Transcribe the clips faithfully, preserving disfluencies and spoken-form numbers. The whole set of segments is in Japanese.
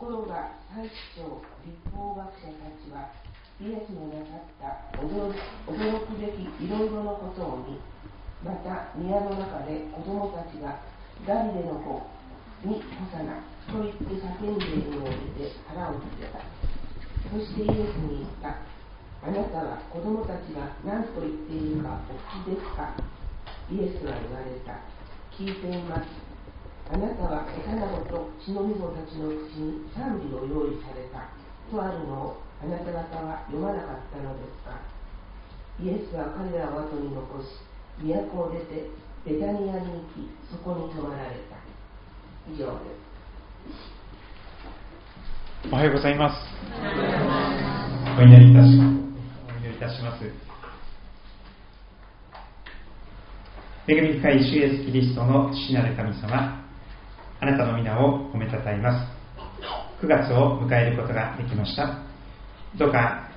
ころが祭司長、律法学者たちはイエスのなさった驚くべきいろいろのことを見、また宮の中で子供たちがダビデの子にホサナと言って叫んでいるのを見て腹を立てた。そしてイエスに言った。あなたは子供たちが何と言っているかお聞きですか。イエスは言われた。聞いています。あなたは幼子と血のみ子たちの口に賛美を用意されたとあるのをあなた方は読まなかったのですか。イエスは彼らを後に残し、都を出てベタニアに行き、そこに泊まられた。以上です。 おはようございます。お祈りいたします。お祈りいたします。恵み深い主イエスキリストの父なる神様、あなたの皆を褒めたたえます。くがつを迎えることができました。どうか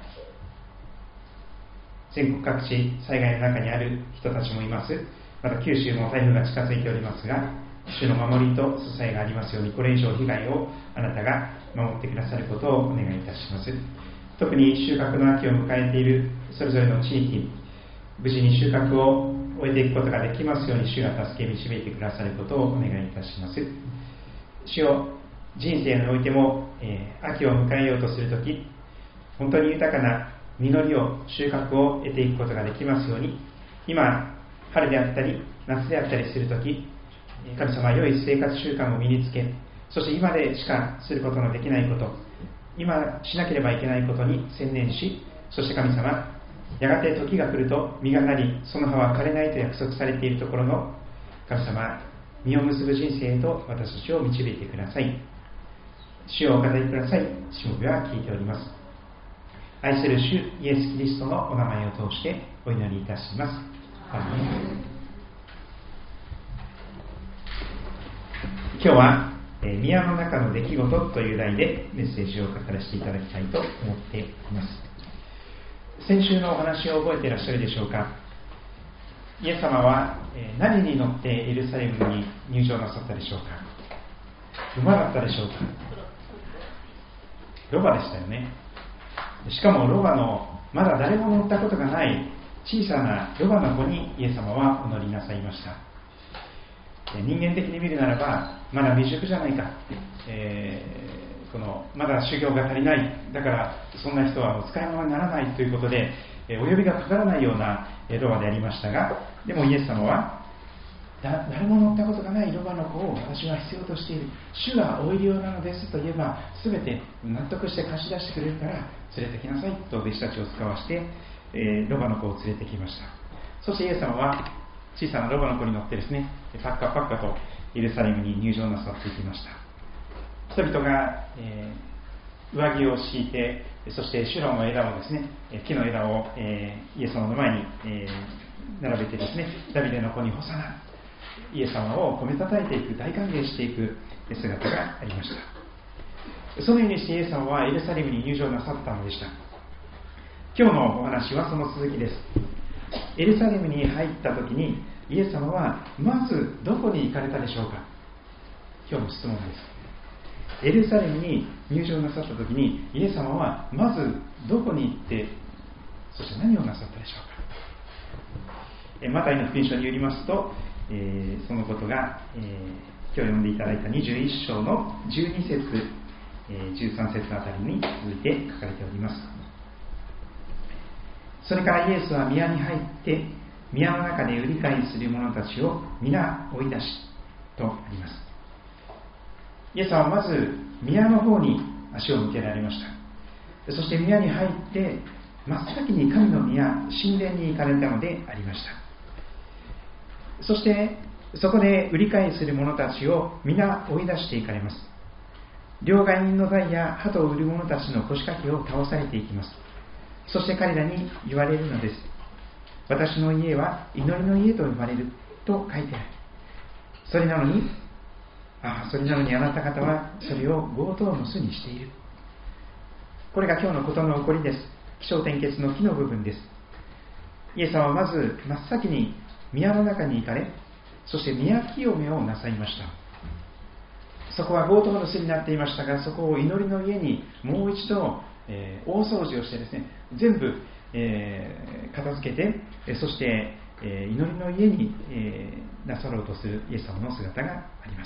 全国各地災害の中にある人たちもいます。また九州も台風が近づいておりますが、主の守りと支えがありますように、これ以上被害をあなたが守ってくださることをお願いいたします。特に収穫の秋を迎えているそれぞれの地域、無事に収穫を終えていくことができますように、主が助け導いてくださることをお願いいたします。主よ、人生においても、えー、秋を迎えようとするとき、本当に豊かな実りを収穫を得ていくことができますように、今春であったり夏であったりするとき、神様は良い生活習慣を身につけ、そして今でしかすることのできないこと、今しなければいけないことに専念し、そして神様、やがて時が来ると実がなり、その葉は枯れないと約束されているところの神様、実を結ぶ人生へと私たちを導いてください。主をお語りください。しもべは聞いております。愛する主イエス・キリストのお名前を通してお祈りいたします。アーメン。今日は、えー、宮の中の出来事という題でメッセージを語らせていただきたいと思っています。先週のお話を覚えていらっしゃるでしょうか。イエス様は、えー、何に乗ってエルサレムに入場なさったでしょうか。馬だったでしょうか。ロバでしたよね。しかもロバのまだ誰も乗ったことがない小さなロバの子にイエス様はお乗りなさいました。人間的に見るならばまだ未熟じゃないか、えー、このまだ修行が足りない、だからそんな人はもう使い物にならないということで、えー、お呼びがかからないようなロバでありましたが、でもイエス様はだ誰も乗ったことがないロバの子を私は必要としている、主がお入り用なのですと言えば全て納得して貸し出してくれるから連れてきなさいと弟子たちを使わして、えー、ロバの子を連れてきました。そしてイエス様は小さなロバの子に乗ってですね、パッカパッカとエルサレムに入場なさっていきました。人々が、えー、上着を敷いて、そしてシュロの枝をですね、木の枝を、えー、イエス様の前に、えー、並べてですね、ダビデの子にホサナ、イエス様を褒めたたえていく、大歓迎していく姿がありました。そのようにしてイエス様はエルサレムに入場なさったのでした。今日のお話はその続きです。エルサレムに入った時にイエス様はまずどこに行かれたでしょうか。今日の質問です。エルサレムに入場なさった時にイエス様はまずどこに行って、そして何をなさったでしょうか。マタイの福音書によりますと、えー、そのことが、えー、今日読んでいただいたにじゅういっ章のじゅうに節、えー、じゅうさん節あたりに続いて書かれております。それからイエスは宮に入って宮の中で売り買いする者たちを皆追い出しとあります。イエスはまず宮の方に足を向けられました。そして宮に入って真っ先に神の宮、神殿に行かれたのでありました。そしてそこで売り買いする者たちを皆追い出していかれます。両替人の財や鳩を売る者たちの腰掛けを倒されていきます。そして彼らに言われるのです。私の家は祈りの家と呼ばれると書いてある。それなのに、ああ、それなのにあなた方はそれを強盗の巣にしている。これが今日のことの起こりです。起承転結の木の部分です。イエス様はまず真っ先に宮の中に行かれ、そして宮清めをなさいました。 そこは強盗の巣になっていましたが、そこを祈りの家にもう一度、えー、大掃除をしてですね、全部、えー、片付けて、そして、えー、祈りの家に、えー、なさろうとするイエス様の姿があります。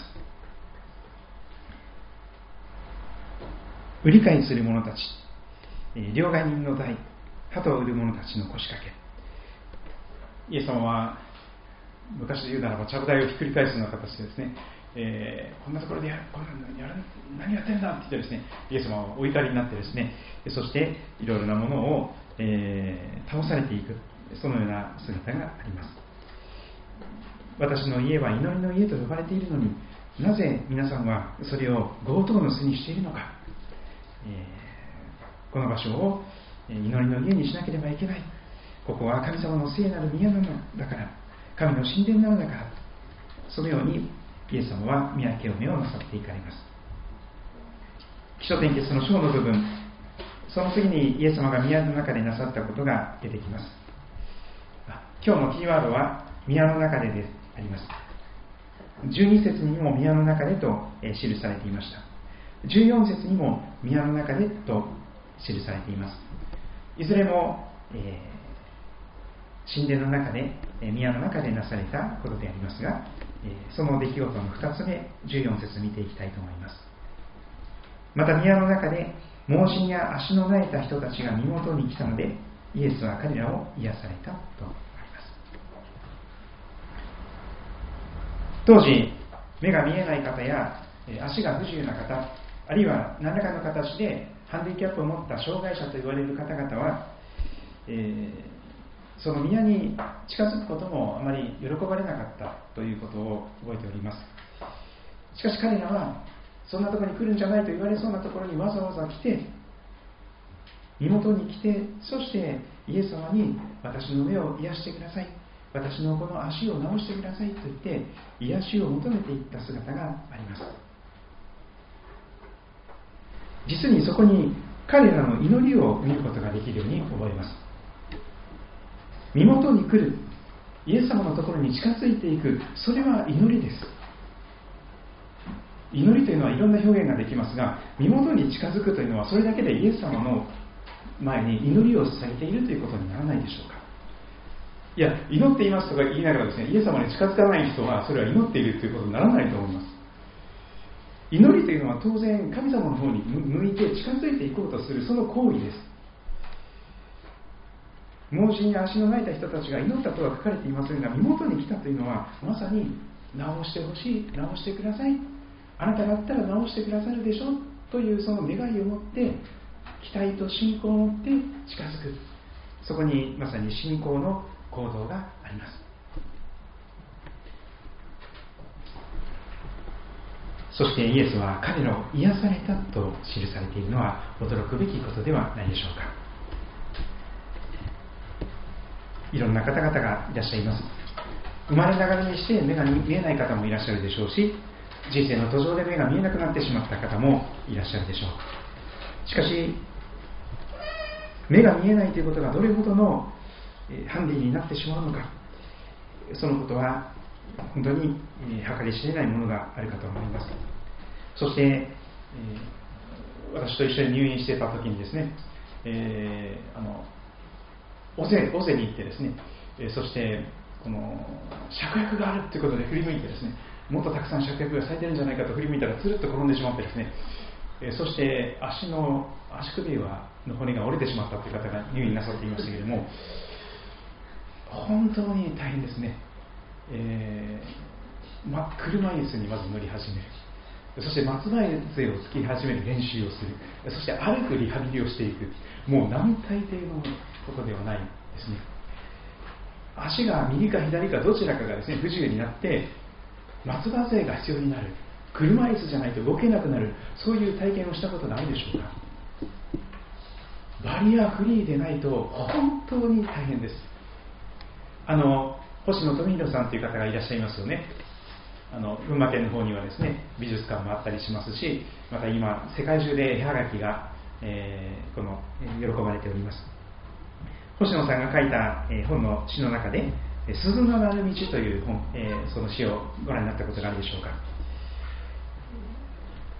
売り買いする者たち、えー、両替人の代、鳩を売る者たちの腰掛け。イエス様は昔で言うならばちゃぶ台をひっくり返すような形でですね、えー、こんなところでやる、こんなのやる、何やってんだって言ってですね、イエス様はお怒りになってですね、そしていろいろなものを、えー、倒されていく、そのような姿があります。私の家は祈りの家と呼ばれているのに、なぜ皆さんはそれを強盗の巣にしているのか。えー、この場所を祈りの家にしなければいけない。ここは神様の聖なる宮なのだから、神の神殿なのだから、そのようにイエス様は見分けをなさっていかれます。起承転結の章の部分、その次にイエス様が宮の中でなさったことが出てきます。今日のキーワードは宮の中でであります。じゅうに節にも宮の中でと記されていました。じゅうよん節にも宮の中でと記されています。いずれも、えー、神殿の中で、宮の中でなされたことでありますが、その出来事のふたつめ、じゅうよん節見ていきたいと思います。また宮の中で盲人や足の臙えた人たちが身元に来たので、イエスは彼らを癒されたとあります。当時目が見えない方や足が不自由な方、あるいは何らかの形でハンディキャップを持った障害者と言われる方々は、えーその宮に近づくこともあまり喜ばれなかったということを覚えております。しかし彼らはそんなところに来るんじゃないと言われそうなところにわざわざ来て、身元に来て、そしてイエス様に私の目を癒してください、私のこの足を治してくださいと言って癒しを求めていった姿があります。実にそこに彼らの祈りを見ることができるように思います。身元に来る、イエス様のところに近づいていく、それは祈りです。祈りというのはいろんな表現ができますが、身元に近づくというのはそれだけでイエス様の前に祈りを捧げているということにならないでしょうか。いや、祈っていますとか言いながらですね、イエス様に近づかない人はそれは祈っているということにならないと思います。祈りというのは当然神様の方に向いて近づいていこうとするその行為です。盲人や足の臙えた人たちが祈ったとは書かれていませんが、身元に来たというのはまさに治してほしい、治してください、あなただったら治してくださるでしょというその願いを持って期待と信仰を持って近づく、そこにまさに信仰の行動があります。そしてイエスは彼らを癒されたと記されているのは驚くべきことではないでしょうか。いろんな方々がいらっしゃいます。生まれながらにして目が見えない方もいらっしゃるでしょうし、人生の途上で目が見えなくなってしまった方もいらっしゃるでしょう。しかし目が見えないということがどれほどのハンディになってしまうのか、そのことは本当に計り知れないものがあるかと思います。そして、えー、私と一緒に入院していた時にですね、えー、あの尾瀬、尾瀬に行ってですね、えー、そしてこの芍薬があるということで振り向いてですね、もっとたくさん芍薬が咲いてるんじゃないかと振り向いたらつるっと転んでしまってですね、えー、そして足の足首はの骨が折れてしまったという方が入院なさっていましたけれども、本当に大変ですね。えーま、車椅子にまず乗り始める、そして松葉杖をつき始める練習をする、そして歩くリハビリをしていく、もう並大抵のことではないですね。足が右か左かどちらかがですね不自由になって松葉杖が必要になる、車椅子じゃないと動けなくなる、そういう体験をしたことないでしょうか。バリアフリーでないと本当に大変です。あの星野富弘さんという方がいらっしゃいますよね。あの群馬県の方にはですね美術館もあったりしますし、また今世界中で絵はがきが、えー、この喜ばれております。星野さんが書いた、えー、本の詩の中で鈴の鳴る道という本、えー、その詩をご覧になったことがあるでしょうか。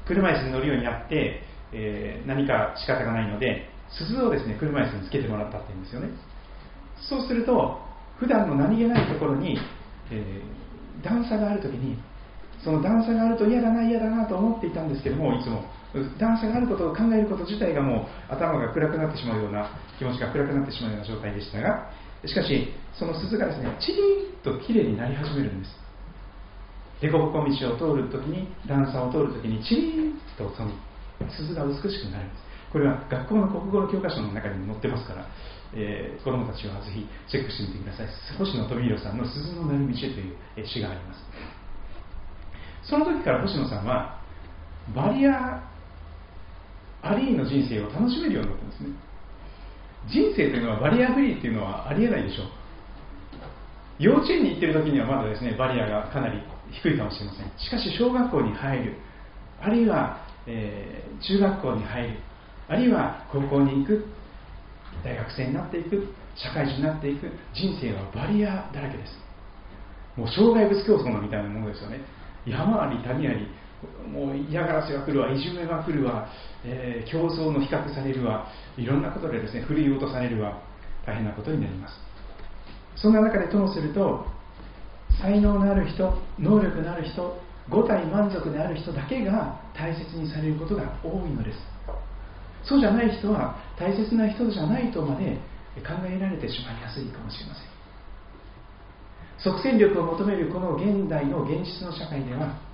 車椅子に乗るようになって、えー、何か仕方がないので鈴をですね車椅子につけてもらったっていうんですよね。そうすると普段の何気ないところに、えー、段差があるときに、その段差があると嫌だな嫌だなと思っていたんですけども、いつも段差があることを考えること自体がもう頭が暗くなってしまうような、気持ちが暗くなってしまうような状態でしたが、しかしその鈴がですねチリッときれいになり始めるんです。凸凹道を通るときに、段差を通るときにチリッとその鈴が美しくなるんです。これは学校の国語の教科書の中にも載ってますから、えー、子どもたちはぜひチェックしてみてください。星野富弘さんの鈴の鳴る道という詩があります。その時から星野さんはバリアアリーの人生を楽しめるようになったんですね。人生というのはバリアフリーというのはありえないでしょう。幼稚園に行っている時にはまだですねバリアがかなり低いかもしれません。しかし小学校に入る、あるいは、えー、中学校に入る、あるいは高校に行く、大学生になっていく、社会人になっていく、人生はバリアだらけです。もう障害物競争みたいなものですよね。山あり谷あり、もう嫌がらせが来るわ、いじめが来るわ、えー、競争の比較されるわ、いろんなことでですね振り落とされるわ、大変なことになります。そんな中でともすると、才能のある人、能力のある人、五体満足である人だけが大切にされることが多いのです。そうじゃない人は大切な人じゃないとまで考えられてしまいやすいかもしれません。即戦力を求めるこの現代の現実の社会では、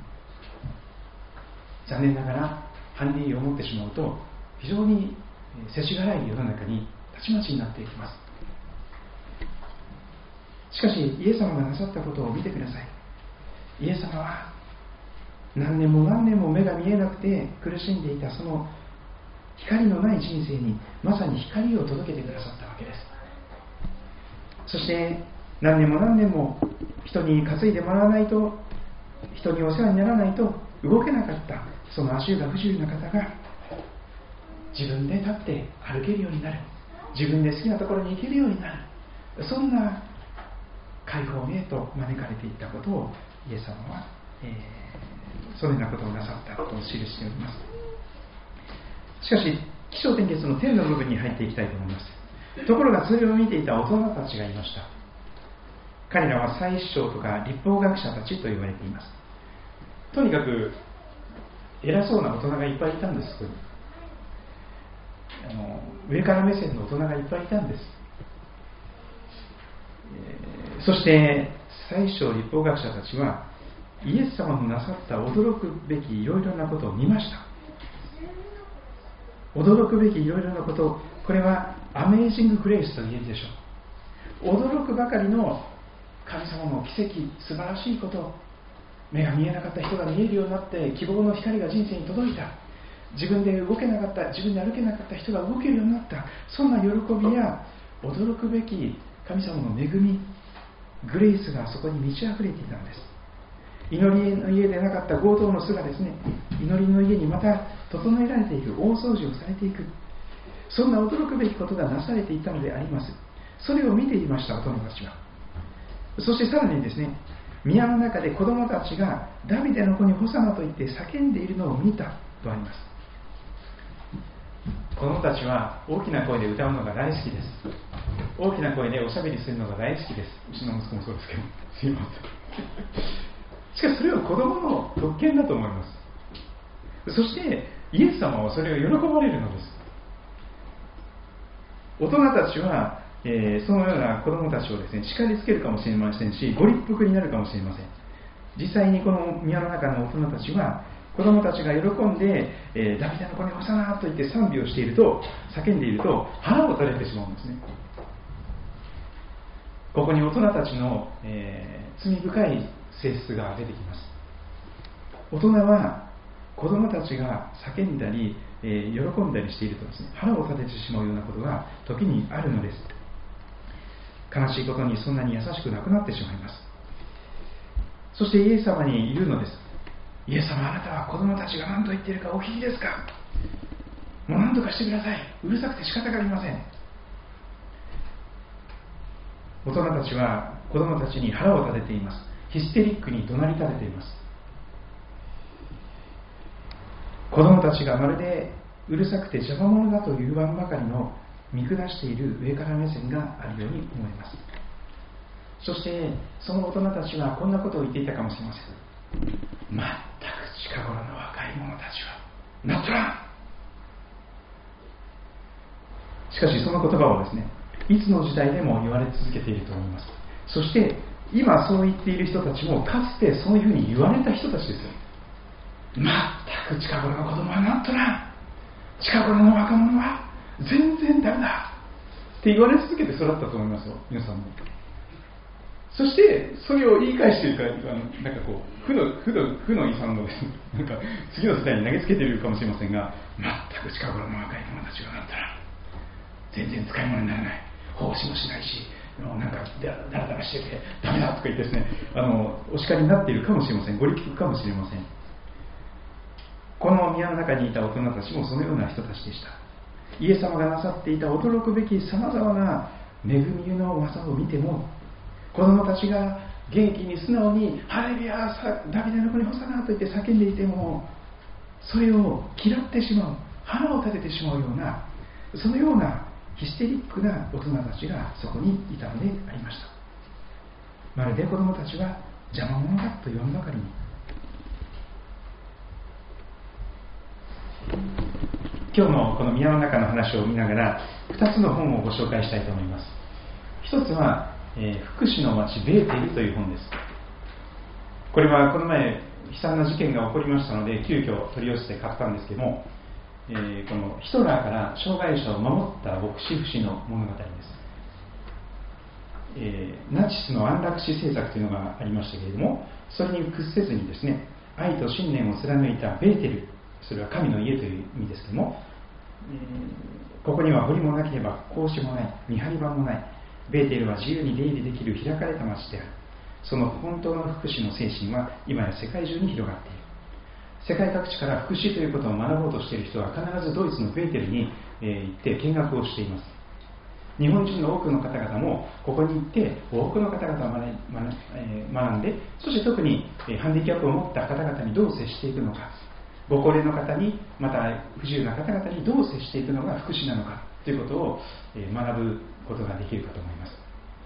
残念ながらハンディを持ってしまうと非常に世知辛い世の中にたちまちになっていきます。しかしイエス様がなさったことを見てください。イエス様は何年も何年も目が見えなくて苦しんでいたその光のない人生にまさに光を届けてくださったわけです。そして何年も何年も人に担いでもらわないと、人にお世話にならないと動けなかったその足が不自由な方が自分で立って歩けるようになる、自分で好きなところに行けるようになる、そんな解放へと招かれていったことをイエス様は、えー、そのようなことをなさったことを記しております。しかし起承転結の天の部分に入っていきたいと思います。ところがそれを見ていた大人たちがいました。彼らは祭司長とか律法学者たちと言われています。とにかく偉そうな大人がいっぱいいたんです。ここにあの上から目線の大人がいっぱいいたんです。えー、そして祭司長律法学者たちはイエス様のなさった驚くべきいろいろなことを見ました。驚くべきいろいろなこと、これはアメージンググレイスと言えるでしょう。驚くばかりの神様の奇跡、素晴らしいこと、目が見えなかった人が見えるようになって希望の光が人生に届いた、自分で動けなかった、自分で歩けなかった人が動けるようになった、そんな喜びや驚くべき神様の恵み、グレイスがそこに満ち溢れていたんです。祈りの家でなかった強盗の巣がですね、祈りの家にまた整えられていく、大掃除をされていく、そんな驚くべきことがなされていたのであります。それを見ていました、大人たちは。そしてさらにですね、宮の中で子供たちがダビデの子にホサナと言って叫んでいるのを見たとあります。子供たちは大きな声で歌うのが大好きです。大きな声でおしゃべりするのが大好きです。うちの息子もそうですけど、すいません。しかしそれは子供の特権だと思います。そしてイエス様はそれを喜ばれるのです。大人たちは、えー、そのような子供たちをですね、叱りつけるかもしれませんし、ご立腹になるかもしれません。実際にこの宮の中の大人たちは、子供たちが喜んで、えー、ダビデの子にホサナと言って賛美をしていると、叫んでいると腹を垂れてしまうんですね。ここに大人たちの、えー、罪深い性質が出てきます。大人は子供たちが叫んだり、えー、喜んだりしているとですね、腹を立ててしまうようなことが時にあるのです。悲しいことにそんなに優しくなくなってしまいます。そしてイエス様に言うのです。イエス様、あなたは子供たちが何と言っているかお聞きですか？もう何とかしてください。うるさくて仕方がありません。大人たちは子供たちに腹を立てています。ヒステリックに怒鳴り立てています。 子供たちがまるでうるさくて邪魔者だと言わんばかりの見下している上から目線があるように思います。そしてその大人たちはこんなことを言っていたかもしれません。まったく近頃の若い者たちはなっとらん。しかしその言葉はですね、いつの時代でも言われ続けていると思います。そして今そう言っている人たちもかつてそういうふうに言われた人たちですよ。まったく近頃の子供はなっとらん。近頃の若者は全然ダメだって言われ続けて育ったと思いますよ、皆さんも。そしてそれを言い返しているから、あのなんかこう負の負の負の遺産のですね、なんか次の世代に投げつけているかもしれませんが、全く近頃の若い者たちがなったら全然使い物にならない、奉仕もしないし、なんかダラダラしててダメだとか言ってですね、あのお叱りになっているかもしれません。ご力かもしれません。この宮の中にいた大人たちもそのような人たちでした。イエス様がなさっていた驚くべきさまざまな恵みの技を見ても、子供たちが元気に素直にハレルヤダビデの子にホサナと言って叫んでいても、それを嫌ってしまう、腹を立ててしまうような、そのようなヒステリックな大人たちがそこにいたのでありました。まるで子供たちは邪魔者だと言わんばかりに。今日のこの宮の中の話を見ながらふたつの本をご紹介したいと思います。ひとつは、えー、福祉の町ベーテルという本です。これはこの前悲惨な事件が起こりましたので急遽取り寄せて買ったんですけども、えー、このヒトラーから障害者を守った牧師不死の物語です。えー、ナチスの安楽死政策というのがありましたけれども、それに屈せずにですね、愛と信念を貫いたベーテル、それは神の家という意味ですけれども、えー、ここには堀もなければ格子もない、見張り板もない。ベーテルは自由に出入りできる開かれた町である。その本当の福祉の精神は今や世界中に広がっている。世界各地から福祉ということを学ぼうとしている人は必ずドイツのベーテルに、えー、行って見学をしています。日本人の多くの方々もここに行って多くの方々を学、学、えー、学んで、そして特に、えー、ハンディキャップを持った方々にどう接していくのか、ご高齢の方に、また不自由な方々にどう接していくのが福祉なのかということを、えー、学ぶことができるかと思います。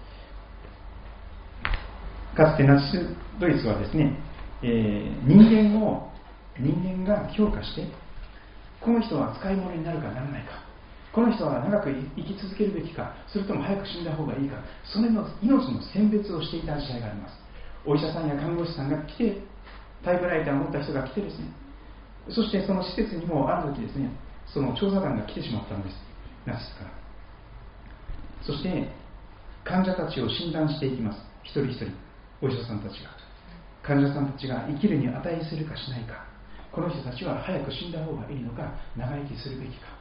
かつてナチスドイツはですね、えー、人間を人間が評価して、この人は使い物になるかならないか、この人は長く生き続けるべきか、それとも早く死んだ方がいいか、それの命の選別をしていた時代があります。お医者さんや看護師さんが来て、タイプライターを持った人が来てですね、そしてその施設にもある時ですね、その調査団が来てしまったのです、ナチスから。そして患者たちを診断していきます。一人一人お医者さんたちが、患者さんたちが生きるに値するかしないか、この人たちは早く死んだ方がいいのか、長生きするべきか。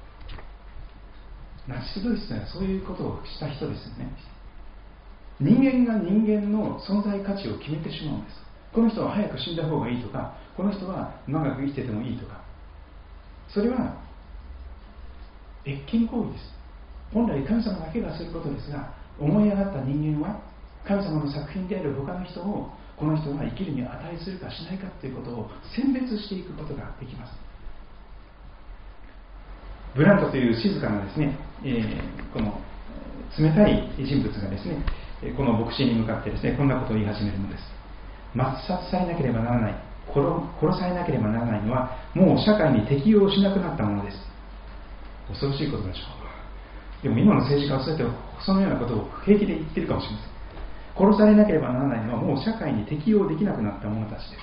ナチスドイツというのはそういうことをした人ですよね。人間が人間の存在価値を決めてしまうんです。この人は早く死んだ方がいいとか、この人は長く生きててもいいとか、それは越権行為です。本来神様だけがすることですが、思い上がった人間は神様の作品である他の人を、この人が生きるに値するかしないかということを選別していくことができます。ブラントという静かなですね、えー、この冷たい人物がですね、この牧師に向かってですね、こんなことを言い始めるのです。抹殺されなければならない、殺, 殺されなければならないのはもう社会に適応しなくなったものです。恐ろしいことでしょう。でも今の政治家はそうやってそのようなことを平気で言ってるかもしれません。殺されなければならないのはもう社会に適応できなくなった者たちです。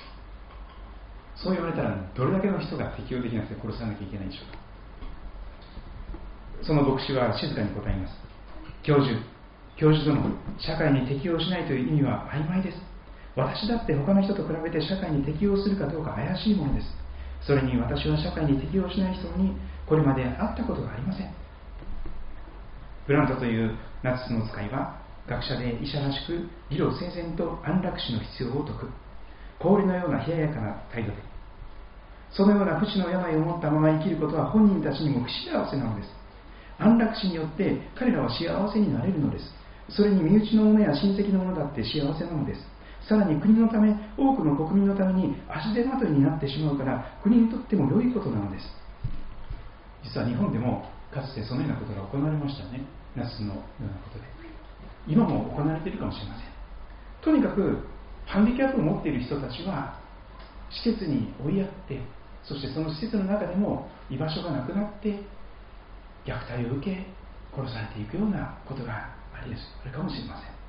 そう言われたらどれだけの人が適応できなくて殺さなきゃいけないでしょうか。その牧師は静かに答えます。教授教授殿、社会に適応しないという意味は曖昧です。私だって他の人と比べて社会に適応するかどうか怪しいものです。それに私は社会に適応しない人にこれまで会ったことがありません。ブラントというナチスの使いは学者で医者らしく理路整然と安楽死の必要を説く、氷のような冷ややかな態度で、そのような不死の病を持ったまま生きることは本人たちにも不幸せなのです。安楽死によって彼らは幸せになれるのです。それに身内の者や親戚の者だって幸せなのです。 さらに国のため、多くの国民のために足手まといになってしまうから、国にとっても良いことなのです。実は日本でもかつてそのようなことが行われましたね。ナチスのようなことで。今も行われているかもしれません。とにかくハンディキャップを持っている人たちは施設に追いやって、そしてその施設の中でも居場所がなくなって虐待を受け殺されていくようなことがありあるかもしれません。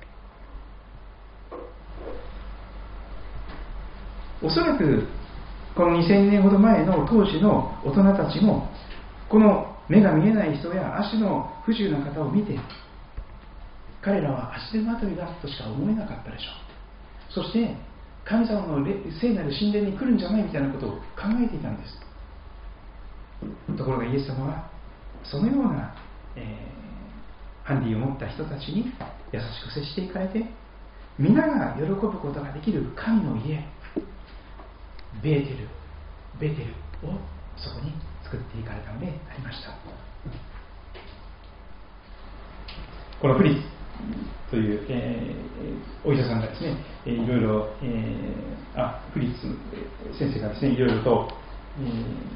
おそらくこのにせんねんほど前の当時の大人たちも、この目が見えない人や足の不自由な方を見て、彼らは足手まといだとしか思えなかったでしょう。そして神様の聖なる神殿に来るんじゃないみたいなことを考えていたんです。ところがイエス様はそのような、えー、ハンディを持った人たちに優しく接していかれて、皆が喜ぶことができる神の家、ベーテル、ベテルをそこに作っていかれたのでありました。このフリッツという、えー、お医者さんがですね、えー、いろいろ、えー、あフリッツ先生がですね、いろいろと、え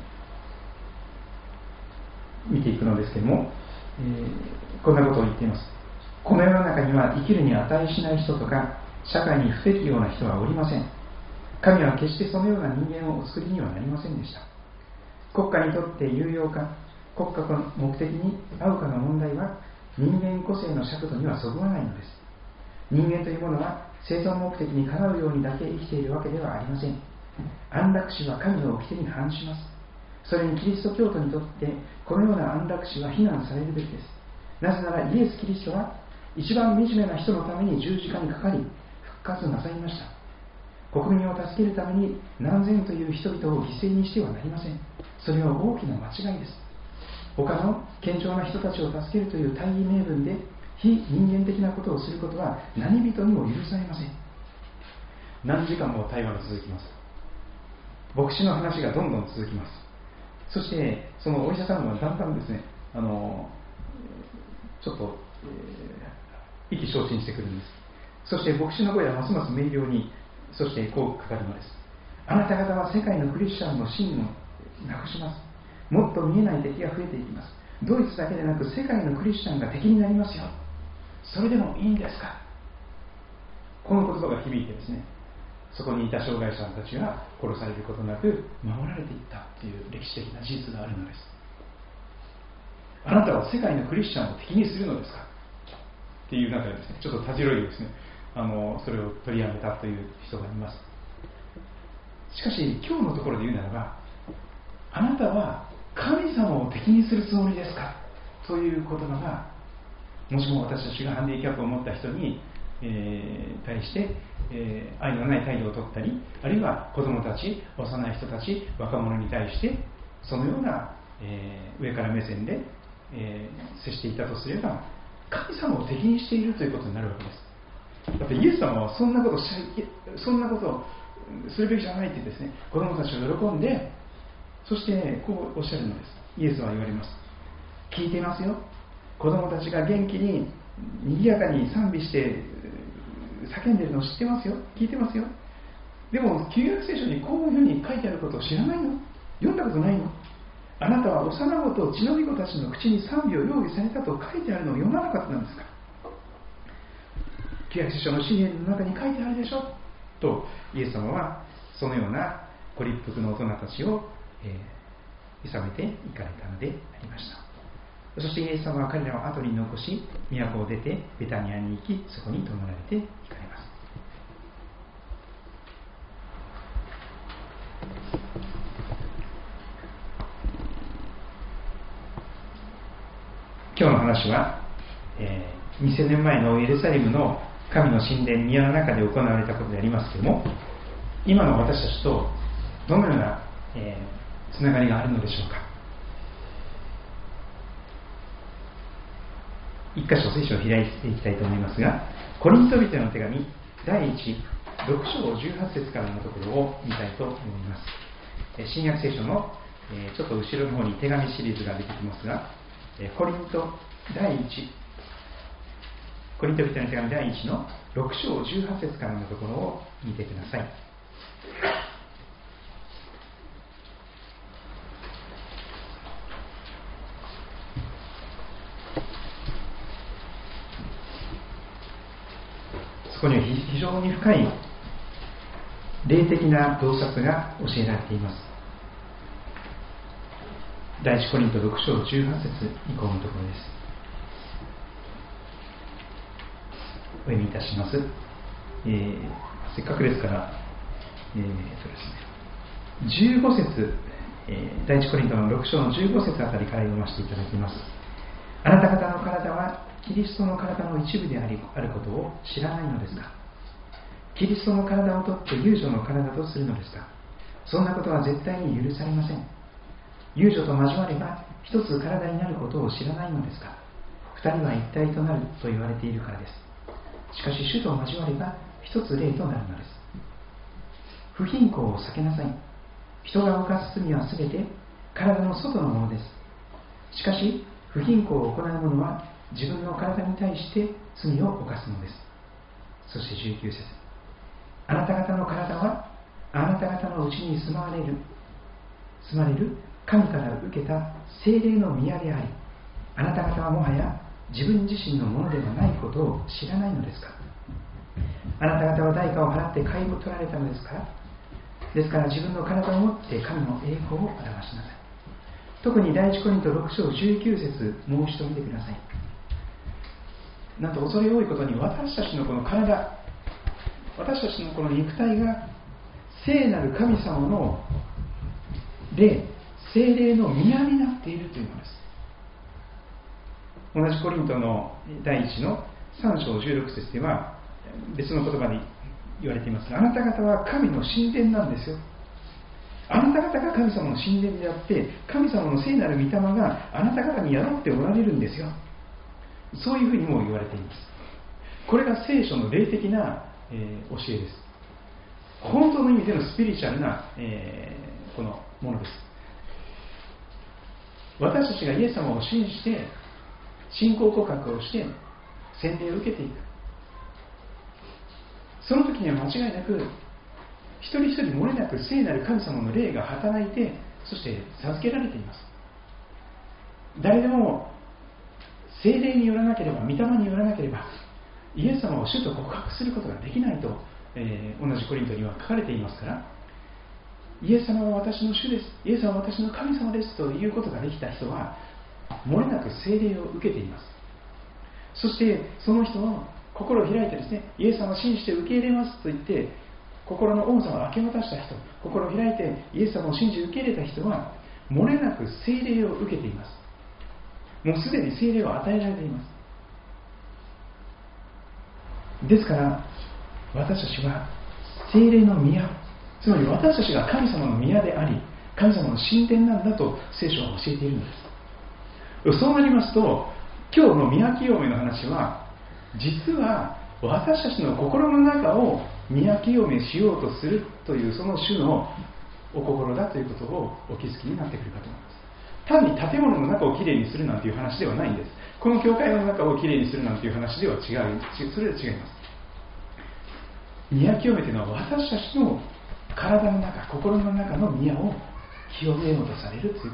ー、見ていくのですけれども、えー、こんなことを言っています。この世の中には生きるに値しない人とか社会に不適応な人はおりません。神は決してそのような人間をお作りにはなりませんでした。国家にとって有用か、国家の目的に合うかの問題は人間個性の尺度にはそぐわないのです。人間というものは生存目的にかなうようにだけ生きているわけではありません。安楽死は神の掟に反します。それにキリスト教徒にとってこのような安楽死は非難されるべきです。なぜならイエス・キリストは一番惨めな人のために十字架にかかり復活なさいました。国民を助けるために何千という人々を犠牲にしてはなりません。それは大きな間違いです。他の健常な人たちを助けるという大義名分で非人間的なことをすることは何人にも許されません。何時間も対話が続きます。牧師の話がどんどん続きます。そしてそのお医者さんはだんだんですね、あのちょっと、えー、意気消沈してくるんです。そして牧師の声はますます明瞭に、そしてこう語るのです。あなた方は世界のクリスチャンの真をなくします。もっと見えない敵が増えていきます。ドイツだけでなく世界のクリスチャンが敵になりますよ。それでもいいんですか。この言葉が響いてですね、そこにいた障害者たちが殺されることなく守られていったという歴史的な事実があるのです。あなたは世界のクリスチャンを敵にするのですかっていう中でですね、ちょっとたじろいですね、あのそれを取り上げたという人がいます。しかし今日のところで言うならば、あなたは神様を敵にするつもりですかという言葉が、もしも私たちがハンディキャップを持った人に、えー、対して、えー、愛のない態度を取ったり、あるいは子供たち、幼い人たち、若者に対してそのような、えー、上から目線で、えー、接していたとすれば、神様を敵にしているということになるわけです。だってイエス様はそんなことしちゃいそんなことをするべきじゃないってですね、子供たちを喜んで、そしてこうおっしゃるのです。イエスは言われます。聞いていますよ。子供たちが元気に賑やかに賛美して叫んでいるのを知ってますよ。聞いてますよ。でも旧約聖書にこういうふうに書いてあることを知らないの？読んだことないの？あなたは幼子と血のみ子たちの口に賛美を用意されたと書いてあるのを読まなかったんですか？旧約聖書の詩篇の中に書いてあるでしょと、イエス様はそのようなご立腹の大人たちを、えー、諌めていかれたのでありました。そしてイエス様は彼らを後に残し、都を出てベタニアに行き、そこに泊まられていかれます。今日の話は、えー、にせんねんまえのエルサレムの神の神殿宮の中で行われたことでありますけれども、今の私たちとどのような、えー、つながりがあるのでしょうか。一箇所聖書を開いていきたいと思いますが、コリント人への手紙だいいち、ろく章じゅうはち節からのところを見たいと思います。新約聖書のちょっと後ろの方に手紙シリーズが出てきますが、コリントだいいちコリント人への手紙だいいちのろく章じゅうはち節からのところを見てください。そこには非常に深い霊的な洞察が教えられています。だいいちコリントろく章じゅうはち節以降のところです。お読みいたします。えー、せっかくですから、えーとですね、じゅうご節、えー、だいいちコリントのろく章のじゅうご節あたりから読ませていただきます。あなた方の体はキリストの体の一部でありあることを知らないのですか。キリストの体をとって遊女の体とするのですか。そんなことは絶対に許されません。遊女と交われば一つ体になることを知らないのですか。二人は一体となると言われているからです。しかし主と交われば一つ霊となるのです。不貧困を避けなさい。人が犯す罪はすべて体の外のものです。しかし不貧困を行う者は自分の体に対して罪を犯すのです。そしてじゅうきゅう節、あなた方の体はあなた方のうちに住まわれる住まれる神から受けた聖霊の宮であり、あなた方はもはや自分自身のものではないことを知らないのですか。あなた方は代価を払って買い取られたのですからですから自分の体を持って神の栄光を表しなさい。特にだいいちコリントろく章じゅうきゅう節、もう一度見てください。なんと恐れ多いことに、私たちのこの体、私たちのこの肉体が聖なる神様の霊、聖霊の宮になっているというのです。同じコリントのだいいちのさん章じゅうろく節では別の言葉で言われていますが、あなた方は神の神殿なんですよ。あなた方が神様の神殿であって、神様の聖なる御霊があなた方に宿っておられるんですよ。そういうふうにも言われています。これが聖書の霊的な、えー、教えです。本当の意味でのスピリチュアルな、えー、このものです。私たちがイエス様を信じて信仰告白をして洗礼を受けていく、その時には間違いなく一人一人漏れなく聖なる神様の霊が働いて、そして授けられています。誰でも聖霊によらなければ、御霊によらなければイエス様を主と告白することができないと、えー、同じコリントには書かれていますから、イエス様は私の主です、イエス様は私の神様ですということができた人は漏れなく聖霊を受けています。そしてその人の心を開いてですね、イエス様を信じて受け入れますと言って心の王様を明け渡した人、心を開いてイエス様を信じ受け入れた人は漏れなく聖霊を受けています。もうすでに聖霊を与えられています。ですから私たちは聖霊の宮、つまり私たちが神様の宮であり神様の神殿なんだと聖書は教えているのです。そうなりますと、今日の宮清めの話は実は私たちの心の中を宮清めしようとするというその主のお心だということをお気づきになってくるかと思います。単に建物の中をきれいにするなんていう話ではないんです。この教会の中をきれいにするなんていう話では違う、それは違います。宮清めというのは私たちの体の中、心の中の宮を清めようとされるということです。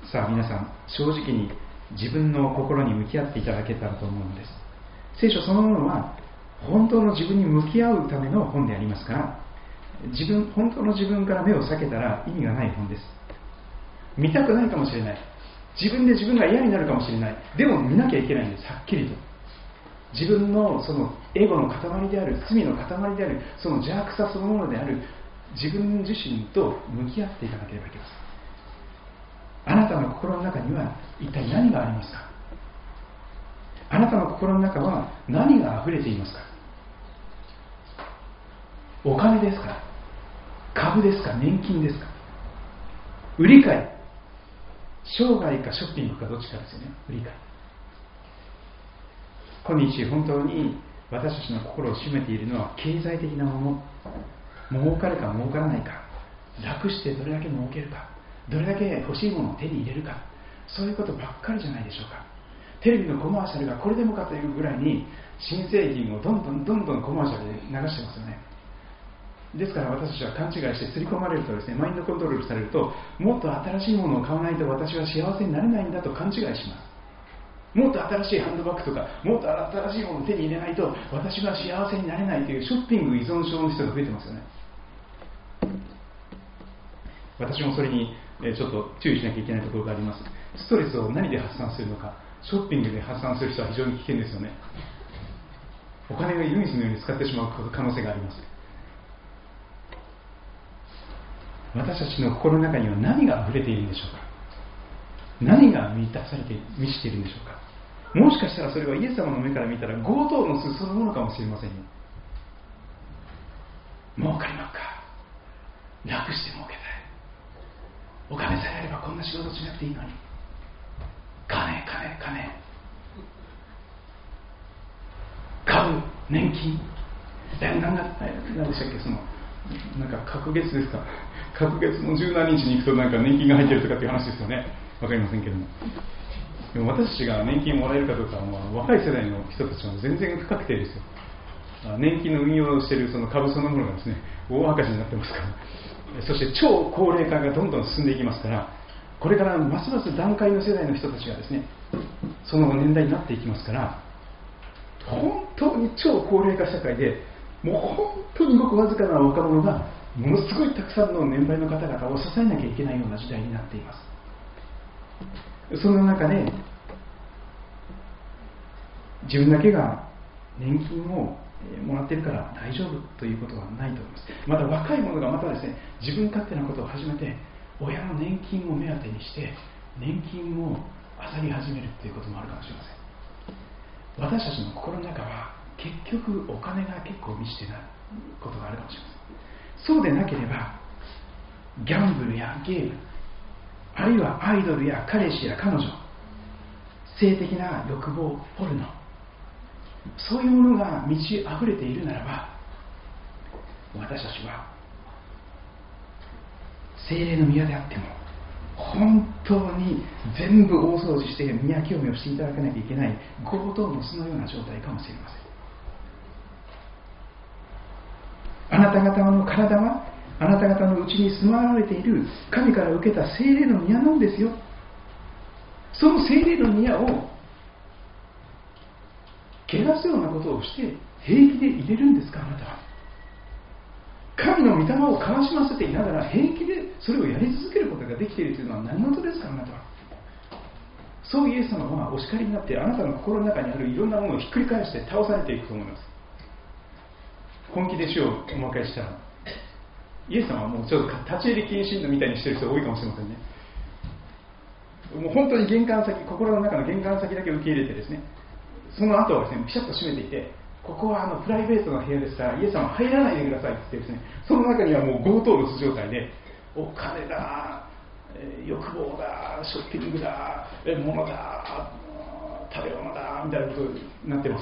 さあ皆さん、正直に自分の心に向き合っていただけたらと思うのです。聖書そのものは本当の自分に向き合うための本でありますから、自分本当の自分から目を避けたら意味がない本です。見たくないかもしれない、自分で自分が嫌になるかもしれない、でも見なきゃいけないんです。はっきりと自分のそのエゴの塊である、罪の塊である、その邪悪さそのものである自分自身と向き合っていかなければいけません。あなたの心の中には一体何がありますか。あなたの心の中は何が溢れていますか。お金ですか、株ですか、年金ですか、売り買い、生涯かショッピングかどっちかですよね。売り買い。今日本当に私たちの心を占めているのは経済的なもの、儲かるか儲からないか、楽してどれだけ儲けるか、どれだけ欲しいものを手に入れるか、そういうことばっかりじゃないでしょうか。 テレビのコマーシャルがこれでもかというぐらいに新製品をどんどんどんどんコマーシャルで流してますよね。ですから私たちは勘違いして刷り込まれるとですね、マインドコントロールされると、もっと新しいものを買わないと私は幸せになれないんだと勘違いします。もっと新しいハンドバッグとか、もっと新しいものを手に入れないと私は幸せになれないというショッピング依存症の人が増えてますよね。私もそれにちょっと注意しなきゃいけないところがあります。ストレスを何で発散するのか、ショッピングで発散する人は非常に危険ですよね。お金が湯水のように使ってしまう可能性があります。私たちの心の中には何が溢れているんでしょうか。何が満たされて満ちているんでしょうか。もしかしたらそれはイエス様の目から見たら強盗の巣そのものかもしれませんよ。儲かりまっか、楽して儲けたい、お金さえあればこんな仕事しなくていいのに、金金金、株、年金、え何が何でしたっけ、そのなんか隔月ですか、隔月の十何日に行くとなんか年金が入ってるとかっていう話ですよね。わかりませんけども、でも私たちが年金もらえるかどうかは、まあ、若い世代の人たちは全然不確定ですよ。年金の運用をしているその株そのものがですね、大赤字になってますから、そして超高齢化がどんどん進んでいきますから、これからますます段階の世代の人たちがですね、その年代になっていきますから、本当に超高齢化社会で、もう本当にごくわずかな若者がものすごいたくさんの年配の方々を支えなきゃいけないような時代になっています。その中で自分だけが年金をもらっているから大丈夫ということはないと思います。また若い者がまたですね、自分勝手なことを始めて、親の年金を目当てにして年金を漁り始めるということもあるかもしれません。私たちの心の中は結局お金が結構満ちていないことがあるかもしれません。そうでなければギャンブルやゲーム、あるいはアイドルや彼氏や彼女、性的な欲望、ポルノ、そういうものが満ち溢れているならば、私たちは聖霊の宮であっても本当に全部大掃除して宮清めをしていただかなきゃいけない強盗の巣のような状態かもしれません。あなた方の体はあなた方のうちに住まわれている神から受けた聖霊の宮なんですよ。その聖霊の宮を汚すようなことをして平気で入れるんですか。あなたは神の御霊を交わしませていながら平気でそれをやり続けることができているというのは何事ですか。あなたはそうイエス様はお叱りになってあなたの心の中にあるいろんなものをひっくり返して倒されていくと思います。本気で主をお迎えしたらイエス様はもうちょっと立ち入り禁止みたいにしてる人多いかもしれませんね。もう本当に玄関先、心の中の玄関先だけ受け入れてですね、その後はですね、ピシャッと閉めていて、ここはあのプライベートな部屋ですからイエス様入らないでくださいって言ってですね、その中にはもう強盗の巣状態で、お金だ、えー、欲望だ、ショッピングだ、えー、物だ、食べ物だみたいなことになってます。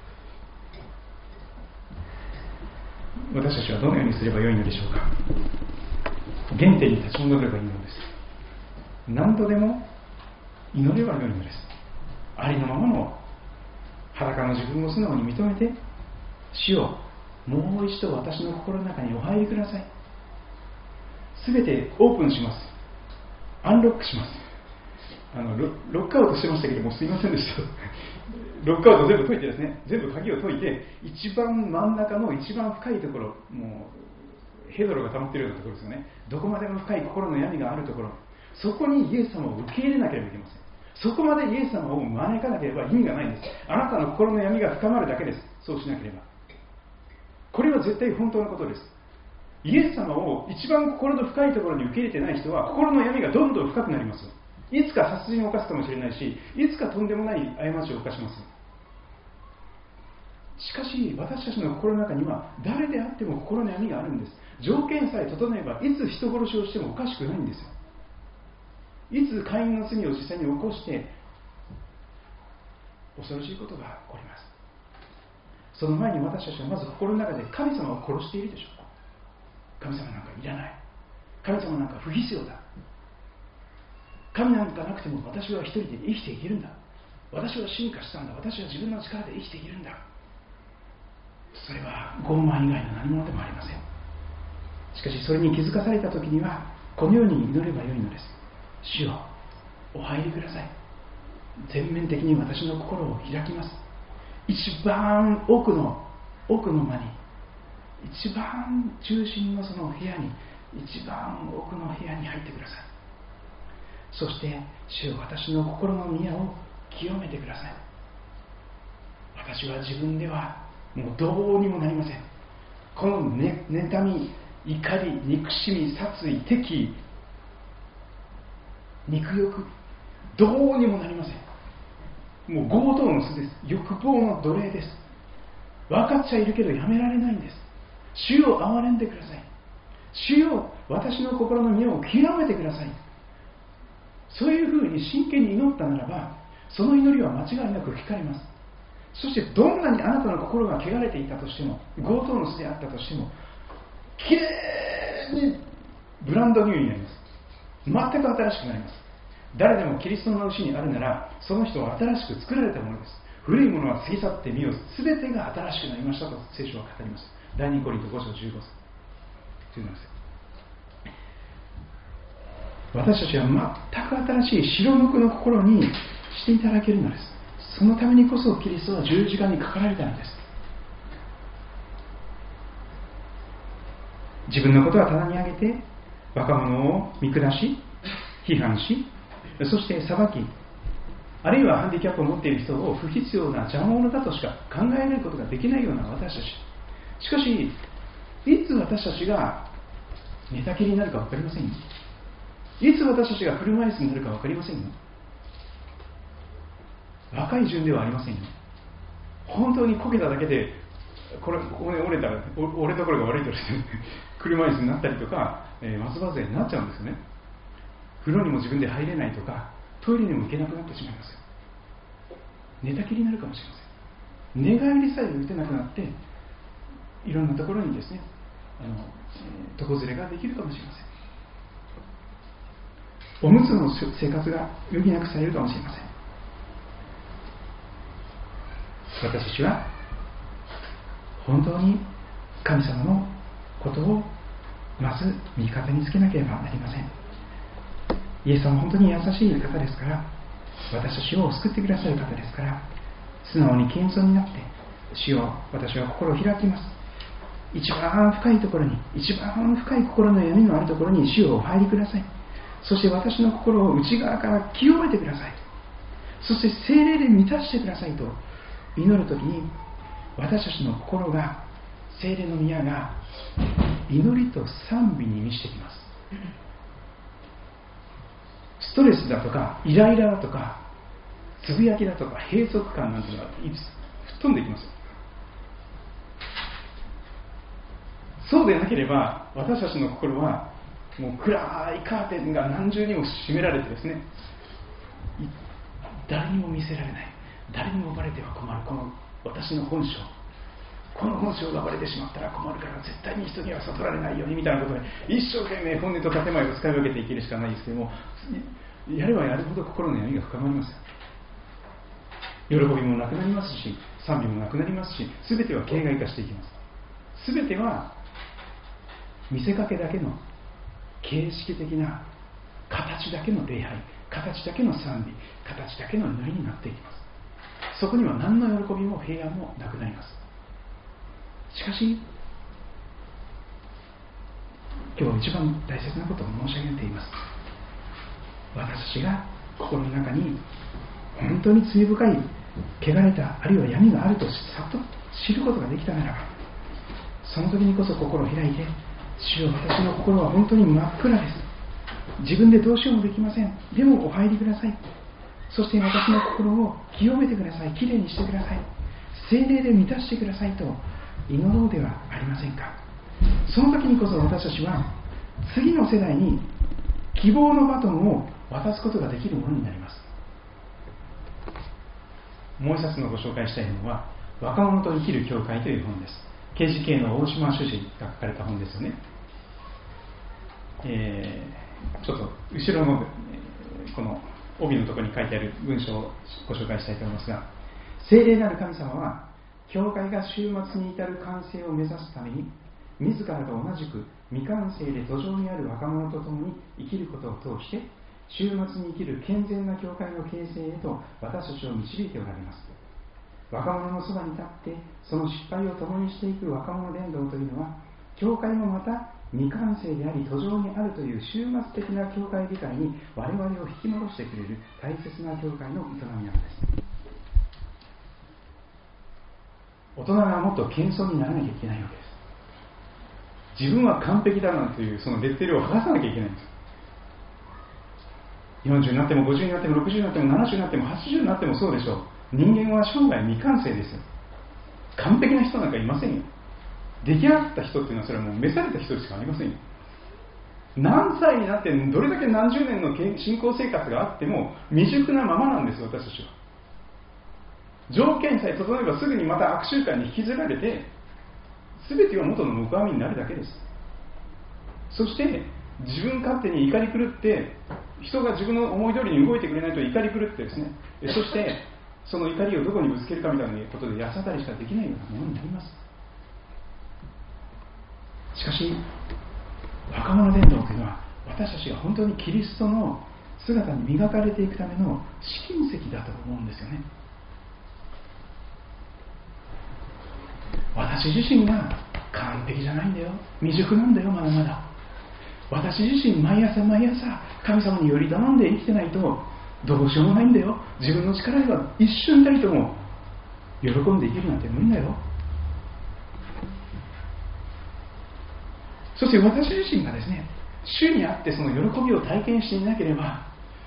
私たちはどのようにすればよいのでしょうか。原点に立ち戻ればいいのです。何度でも祈ればよいのです。ありのままの裸の自分を素直に認めて、主よ、もう一度私の心の中にお入りください。すべてオープンします。アンロックします。あの ロ, ロックアウトしてましたけども、すいませんでした。ロックアウト全部解いてですね、全部鍵を解いて、一番真ん中の一番深いところ、もうヘドロが溜まっているようなところですよね。どこまでも深い心の闇があるところ、そこにイエス様を受け入れなければいけません。そこまでイエス様を招かなければ意味がないんです。あなたの心の闇が深まるだけです。そうしなければ。これは絶対本当のことです。イエス様を一番心の深いところに受け入れてない人は、心の闇がどんどん深くなります。いつか殺人を犯すかもしれないし、いつかとんでもない過ちを犯します。しかし私たちの心の中には誰であっても心の闇があるんです。条件さえ整えばいつ人殺しをしてもおかしくないんですよ。いつカインの罪を実際に起こして恐ろしいことが起こります。その前に私たちはまず心の中で神様を殺しているでしょうか。神様なんかいらない、神様なんか不必要だ、神なんかなくても私は一人で生きていけるんだ、 私は進化したんだ、私は自分の力で生きているんだ、それは傲慢以外の何者でもありません。しかしそれに気づかされた時にはこのように祈ればよいのです。主よ、お入りください。全面的に私の心を開きます。一番奥の奥の間に、一番中心のその部屋に、一番奥の部屋に入ってください。そして主よ、私の心の宮を清めてください。私は自分ではもうどうにもなりません。この、ね、妬み、怒り、憎しみ、殺意、敵意、肉欲、どうにもなりません。もう強盗の巣です。欲望の奴隷です。分かっちゃいるけどやめられないんです。主よ、憐れんでください。主よ、私の心の宮を清めてください。そういうふうに真剣に祈ったならば、その祈りは間違いなく聞かれます。そしてどんなにあなたの心が汚れていたとしても、強盗の巣であったとしても、きれいにブランドニューになります。全く新しくなります。誰でもキリストの内にあるなら、その人は新しく作られたものです。古いものは過ぎ去ってみよう。すべてが新しくなりましたと聖書は語ります。第二コリントご章じゅうご節じゅうなな節。私たちは全く新しい白無垢の心にしていただけるのです。そのためにこそキリストは十字架にかかられたのです。自分のことは棚に上げて若者を見下し批判し、そして裁き、あるいはハンディキャップを持っている人を不必要な邪魔者だとしか考えることができないような私たち。しかしいつ私たちが寝たきりになるか分かりませんよ。いつ私たちが車椅子になるか分かりませんよ。若い順ではありませんよ。本当にこけただけでこれここで折れたら折れたところが悪いとして車椅子になったりとか、えー、松葉杖になっちゃうんですよね。風呂にも自分で入れないとか、トイレにも行けなくなってしまいますよ。寝たきりになるかもしれません。寝返りさえ打てなくなっていろんなところにですね、あの床ずれができるかもしれません。おむつの生活が余儀なくされるかもしれません。私たちは本当に神様のことをまず味方につけなければなりません。イエス様は本当に優しい方ですから、私たちを救ってくださる方ですから、素直に謙遜になって、主よ、私は心を開きます。一番深いところに、一番深い心の闇のあるところに主よ、お入りください。そして私の心を内側から清めてください。そして聖霊で満たしてくださいと祈るときに、私たちの心が、聖霊の宮が祈りと賛美に満ちてきます。ストレスだとかイライラだとかつぶやきだとか閉塞感なんていうのは吹っ飛んでいきます。そうでなければ私たちの心はもう暗いカーテンが何重にも閉められてですね、誰にも見せられない、誰にもバレては困るこの私の本性、この本性がバレてしまったら困るから絶対に人には悟られないようにみたいなことで一生懸命本音と建前を使い分けていけるしかないですけども、やればやるほど心の闇が深まります。喜びもなくなりますし、賛美もなくなりますし、全ては形骸化していきます。全ては見せかけだけの形式的な形だけの礼拝、形だけの賛美、形だけの祈りになっていきます。そこには何の喜びも平安もなくなります。しかし今日一番大切なことを申し上げています。私たちが心の中に本当に罪深い汚れたあるいは闇があるとさっと知ることができたならば、その時にこそ心を開いて、主よ、私の心は本当に真っ暗です、自分でどうしようもできません、でもお入りください、そして私の心を清めてください、きれいにしてください、聖霊で満たしてくださいと祈ろうではありませんか。その時にこそ私たちは次の世代に希望のバトンを渡すことができるものになります。もう一冊のご紹介したいのは若者と生きる教会という本です。ケージケー の大島主治が書かれた本ですよね。えー、ちょっと後ろのこの帯のところに書いてある文章をご紹介したいと思いますが、聖霊なる神様は教会が終末に至る完成を目指すために、自らと同じく未完成で途上にある若者と共に生きることを通して、終末に生きる健全な教会の形成へと私たちを導いておられます。若者のそばに立ってその失敗を共にしていく若者伝道というのは、教会もまた未完成であり途上にあるという終末的な教会理解に我々を引き戻してくれる大切な教会の営みなのです。大人がもっと謙遜にならなきゃいけないわけです。自分は完璧だなんていうそのレッテルを剥がさなきゃいけないんです。よんじゅうになってもごじゅうになってもろくじゅうになってもななじゅうになってもはちじゅうになってもそうでしょう。人間は生涯未完成ですよ。完璧な人なんかいませんよ。出来上がった人っていうのはそれはもう召された人しかありませんよ。何歳になってどれだけ何十年の信仰生活があっても未熟なままなんですよ、私たちは。条件さえ整えばすぐにまた悪習慣に引きずられて、全てが元の木阿弥になるだけです。そして自分勝手に怒り狂って、人が自分の思い通りに動いてくれないと怒り狂ってですね、そしてその怒りをどこにぶつけるかみたいなことで安当たりしかできないようなものになります。しかし若者伝道というのは、私たちが本当にキリストの姿に磨かれていくための試金石だと思うんですよね。私自身が完璧じゃないんだよ、未熟なんだよ、まだまだ。私自身毎朝毎朝神様により頼んで生きてないとどうしようもないんだよ。自分の力では一瞬たりとも喜んで生きるなんて無理だよ。そして私自身がですね、主にあってその喜びを体験していなければ、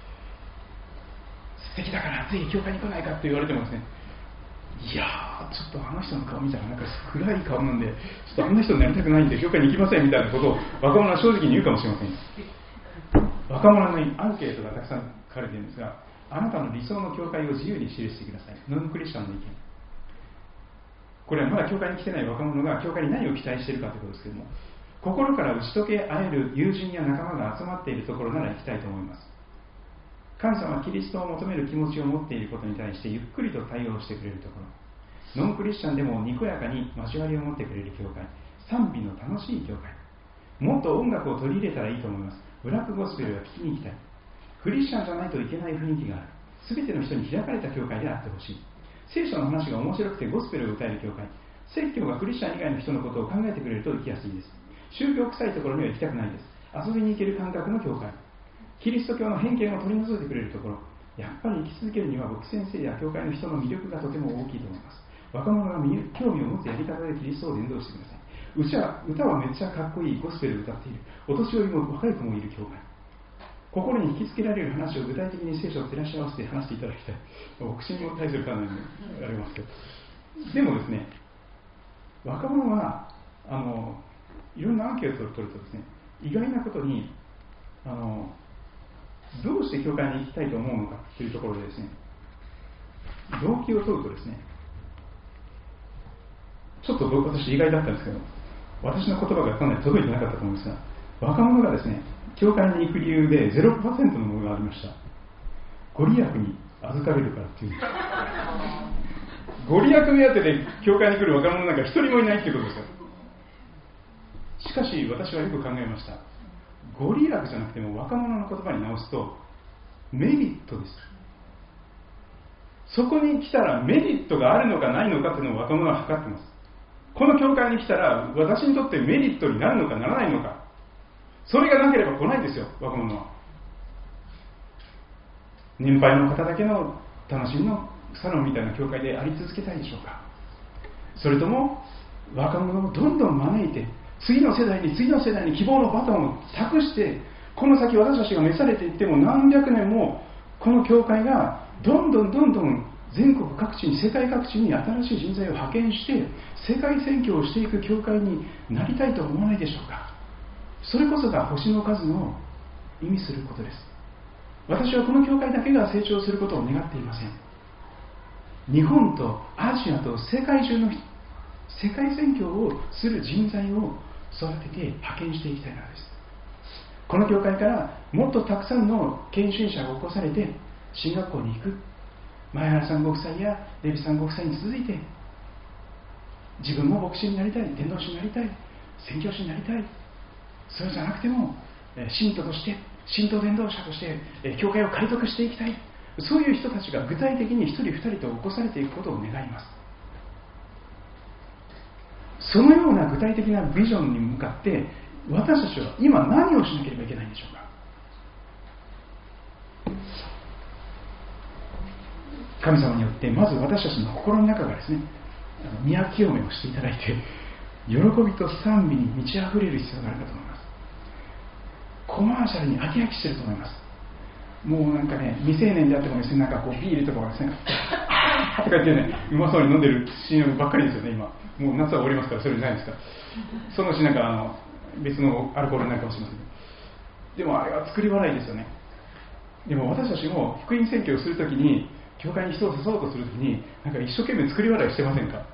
素敵だからぜひ教会に来ないかって言われてもですね、いやーちょっとあの人の顔見たらなんか暗い顔なんで、ちょっとあんな人になりたくないんで教会に行きませんみたいなことを若者は正直に言うかもしれません。若者のアンケートがたくさん書かれているんですが、あなたの理想の教会を自由に記してください。ノンクリスチャンの意見。これはまだ教会に来てない若者が教会に何を期待しているかということですけれども、心から打ち解け合える友人や仲間が集まっているところなら行きたいと思います。神様はキリストを求める気持ちを持っていることに対してゆっくりと対応してくれるところ、ノンクリスチャンでもにこやかに交わりを持ってくれる教会、賛美の楽しい教会、もっと音楽を取り入れたらいいと思います。ブラックゴスペルは聞きに行きたい。クリスチャンじゃないといけない雰囲気がある。すべての人に開かれた教会であってほしい。聖書の話が面白くてゴスペルを歌える教会、説教がクリスチャン以外の人のことを考えてくれると行きやすいです。宗教臭いところには行きたくないです。遊びに行ける感覚の教会、キリスト教の偏見を取り除いてくれるところ、やっぱり生き続けるには牧師先生や教会の人の魅力がとても大きいと思います。若者が興味を持つやり方でキリストを伝道してください。うちは歌はめっちゃかっこいいゴスペルを歌っている、お年寄りも若い子もいる教会、心に引きつけられる話を具体的に聖書を照らし合わせて話していただきたい。牧師にも対する考えにありますけど、でもですね、若者はあのいろんなアンケートを取るとですね、意外なことにあのどうして教会に行きたいと思うのかというところでですね、動機を問うとですね、ちょっと私意外だったんですけど、私の言葉がかなり届いてなかったと思うんですが、若者がですね、教会に行く理由で ゼロパーセント のものがありました。ご利益に預かれるからっていう。ご利益目当てで教会に来る若者なんか一人もいないっていうことですよ。しかし私はよく考えました。ご利益じゃなくても若者の言葉に直すとメリットです。そこに来たらメリットがあるのかないのかというのを若者は測っています。この教会に来たら私にとってメリットになるのかならないのか、それがなければ来ないんですよ。若者は年配の方だけの楽しみのサロンみたいな教会であり続けたいでしょうか、それとも若者をどんどん招いて次の世代に次の世代に希望のバトンを託して、この先私たちが召されていっても何百年もこの教会がどんどんどんどん全国各地に世界各地に新しい人材を派遣して世界宣教をしていく教会になりたいと思わないでしょうか。それこそが星の数の意味することです。私はこの教会だけが成長することを願っていません。日本とアジアと世界中の世界宣教をする人材を育てて派遣していきたいのです。この教会からもっとたくさんの研修者が起こされて、 進学校に行く、前原さんご夫妻やレビさんご夫妻に続いて自分も牧師になりたい、伝道師になりたい、宣教師になりたい、それじゃなくても信徒として、信徒伝道者として教会を開拓していきたい、そういう人たちが具体的に一人二人と起こされていくことを願います。そのような具体的なビジョンに向かって私たちは今何をしなければいけないんでしょうか。神様によってまず私たちの心の中がですね、宮清めをしていただいて、喜びと賛美に満ち溢れる必要があるかと思います。コマーシャルに飽き飽きしてると思います。もうなんかね、未成年であってもですね、なんかこうビールとかがですね、あーとか言ってね、うまそうに飲んでるシーンばっかりですよね、今。もう夏は終わりますから、それじゃないですか。そのうちなんかあの別のアルコールになるかもしれません。でもあれは作り笑いですよね。でも私たちも福音宣教をするときに、教会に人を誘おうとするときに、なんか一生懸命作り笑いしてませんか。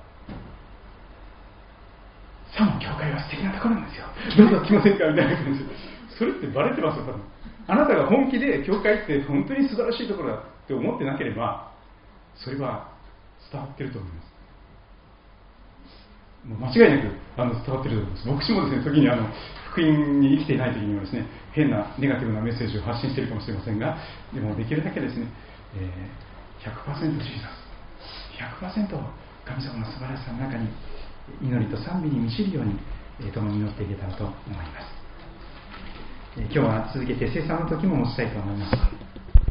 さも教会は素敵なところなんですよ、どうぞ来ませんかみたいな感じで、それってバレてますよ多分。あなたが本気で教会って本当に素晴らしいところだって思ってなければ、それは伝わってると思います。もう間違いなくあの伝わってると思います。牧師もですね、時にあの福音に生きていない時にはですね、変なネガティブなメッセージを発信しているかもしれませんが、でもできるだけですね、えー、ひゃくパーセント ジーザス、ひゃくパーセント 神様の素晴らしさの中に祈りと賛美に満ちるように、えー、共に祈っていけたらと思います。えー、今日は続けて聖餐の時も持ちたいと思います。